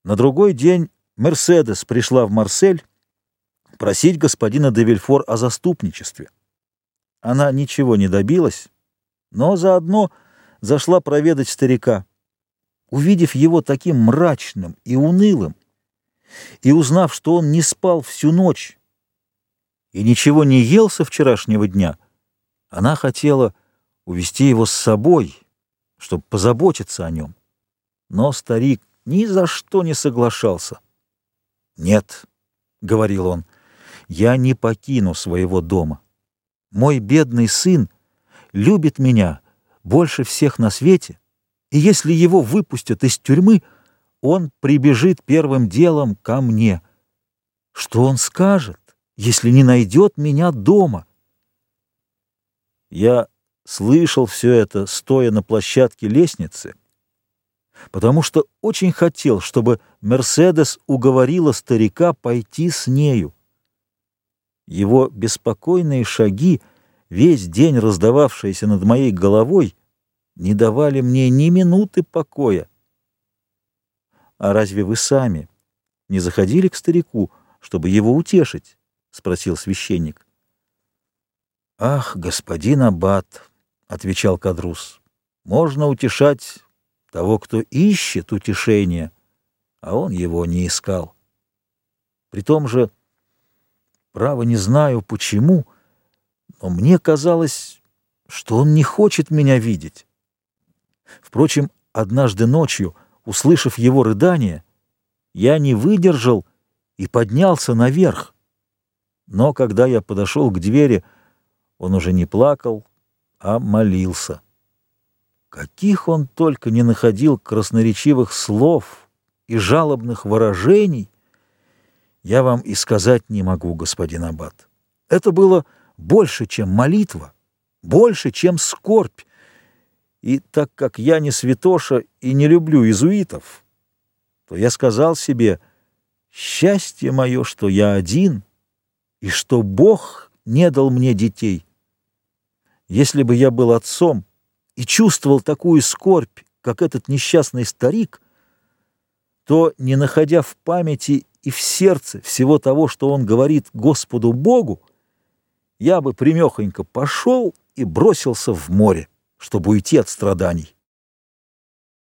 На другой день Мерседес пришла в Марсель просить господина де Вильфор о заступничестве. Она ничего не добилась, но заодно зашла проведать старика. Увидев его таким мрачным и унылым, и узнав, что он не спал всю ночь и ничего не ел со вчерашнего дня, она хотела увести его с собой, чтобы позаботиться о нем. Но старик ни за что не соглашался. «Нет», — говорил он, — «я не покину своего дома. Мой бедный сын любит меня больше всех на свете, и если его выпустят из тюрьмы, он прибежит первым делом ко мне. Что он скажет, если не найдет меня дома?» Я слышал все это, стоя на площадке лестницы, потому что очень хотел, чтобы Мерседес уговорила старика пойти с нею. Его беспокойные шаги, весь день раздававшиеся над моей головой, не давали мне ни минуты покоя. «А разве вы сами не заходили к старику, чтобы его утешить?» — спросил священник. «Ах, господин аббат», — отвечал Кадрус, — «можно утешать того, кто ищет утешения, а он его не искал. При том же, право не знаю почему, но мне казалось, что он не хочет меня видеть. Впрочем, однажды ночью, услышав его рыдание, я не выдержал и поднялся наверх. Но когда я подошел к двери, он уже не плакал, а молился. Каких он только не находил красноречивых слов и жалобных выражений, я вам и сказать не могу, господин аббат. Это было больше, чем молитва, больше, чем скорбь. И так как я не святоша и не люблю иезуитов, то я сказал себе: счастье мое, что я один, и что Бог не дал мне детей. Если бы я был отцом и чувствовал такую скорбь, как этот несчастный старик, то, не находя в памяти и в сердце всего того, что он говорит Господу Богу, я бы прямехонько пошел и бросился в море, чтобы уйти от страданий.